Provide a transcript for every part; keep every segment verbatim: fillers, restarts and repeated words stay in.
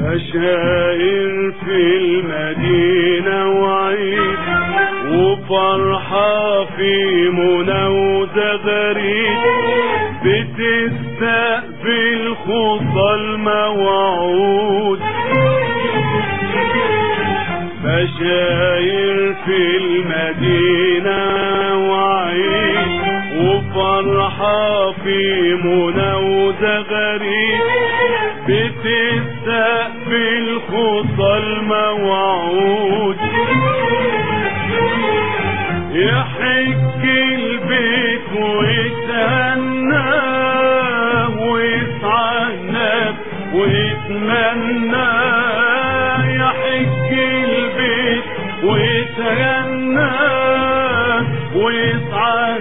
بشاير في المدينة وعيد وفرحة في منى وزغاريد بتستقبل خطى الموعود. بشاير في المدينة وعيد وفرحة في منى وزغاريد بتستقبل خطى الموعود. يحج البيت ويتهنى ويسعى ويتمنى. يحج البيت ويتهنى ويسعى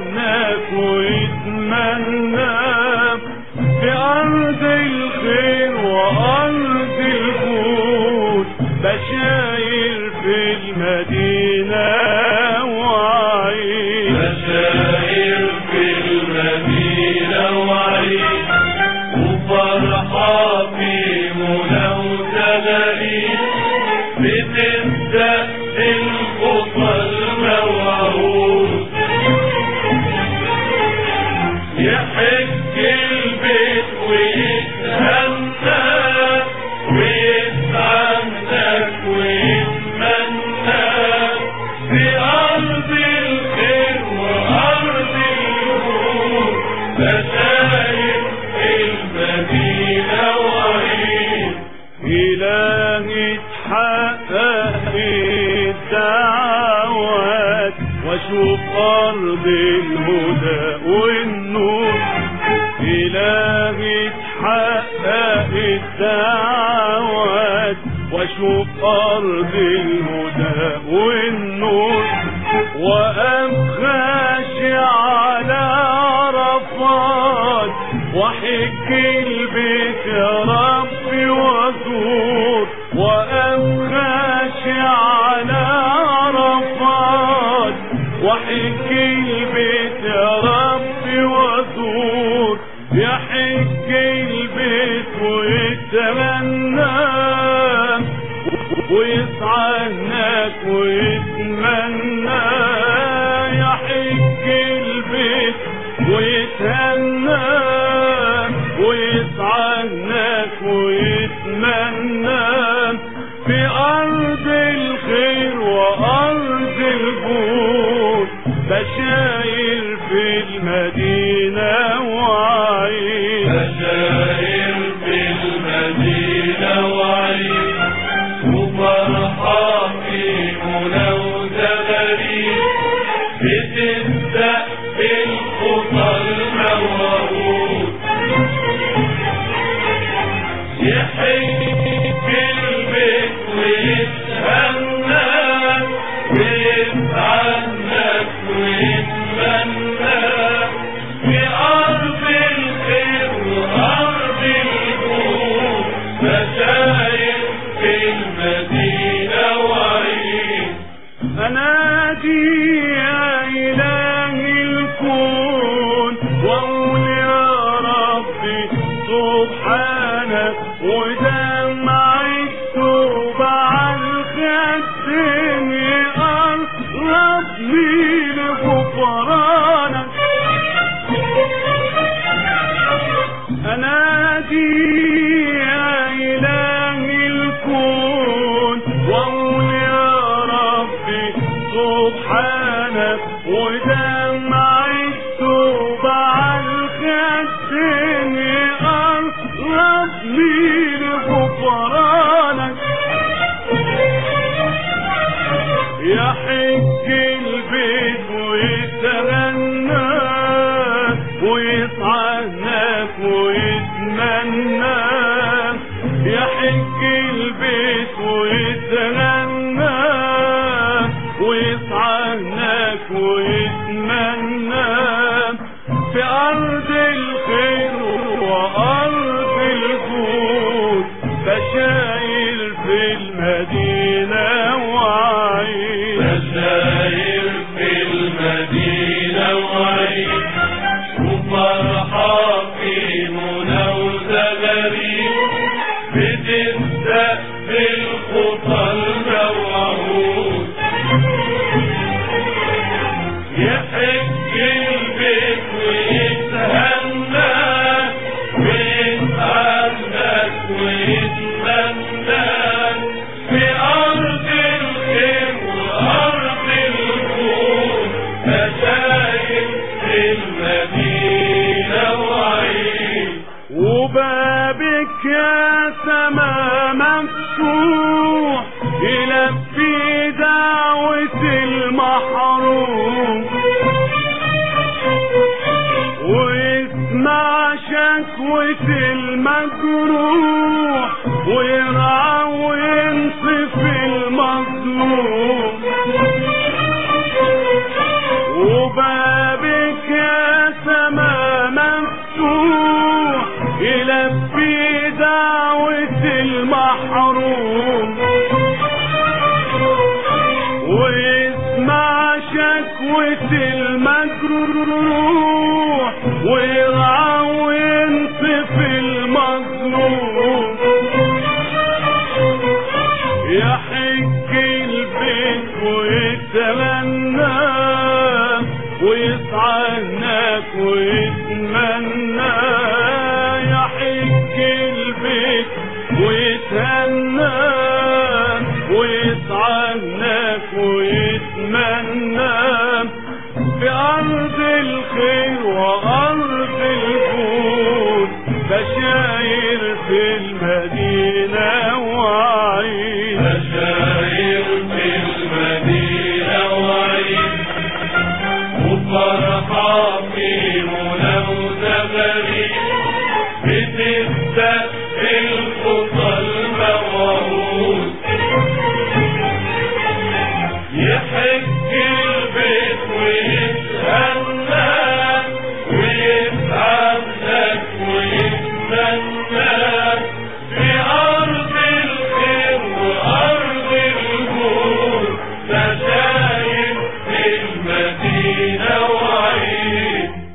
ويتمنى في أرض الخير وأرض الجود. بشاير في المدينة وعيد. بشاير في المدينة وعيد وفرحة في منى وزغاريد بتستقبل خطى الموعود. يحج البيت ويتهنى ويسعى ويتمنى في أرض الخير وأرض الجود. بشاير المدينة وعيد. إلهي تحقق الدعوات واشوف أرض الهدى والنور. إلهي تحقق الدعوات واشوف أرض الهدى والنور. وأبخش على عرفات وحج البيت يا ربي وازور. وأبخش على عرفات وحج البيت يا ربي وازور. يحج البيت ويتمنى ويسعى هناك ويتمنى. يحج البيت ويتهنى ويسعى هناك ويتمنى في أرض الخير وأرض الجود. بشاير في المدينة وعيد. بشاير في المدينة وعيد وفرحة في منى وزغاريد بتستقبل خطى الموعود. يحج البيت ويتهنى ويسعى ويتمنى في أرض الخير وأرض الجود. بشاير في المدينة وعيد. أنادي يا إلهي الكون وأقول يا ربي سبحانك ودمع التوبة عالخد يقربني لغفرانك. أنادي يا إلهي الكون وأقول يا ربي سبحانك ودمع التوبة عالخد يقربني لغفرانك. يحج البيت ويتغنى ويسعى هناك ويتمنى. يحج البيت ويتغنى ويسعى هناك ويتمنى في أرض الخير وأرض الجود. بشاير في المدينة وعيد. بشاير في المدينة وعيد وفرحة في منى وزغاريد بتستقبل ويتمناك في أرض الخير وأرض الخوف بشاير في المدينة وعيد وبابك يا سما مفتوح يلبي دعوة المحروم ويسمع شكوة المجروح ويرعى وينصف المظلوم وبابك يا سما مفتوح يلبي دعوة المحروم ويسمع شكوة المجروح ويرعى وينصف المظلوم يحج البيت ويتمنى ويسعى هناك ويتمنى يحج البيت ويتهنى ويسعى هناك ويتمنى في أرض الخير وأرض الجود بشاير في المدينة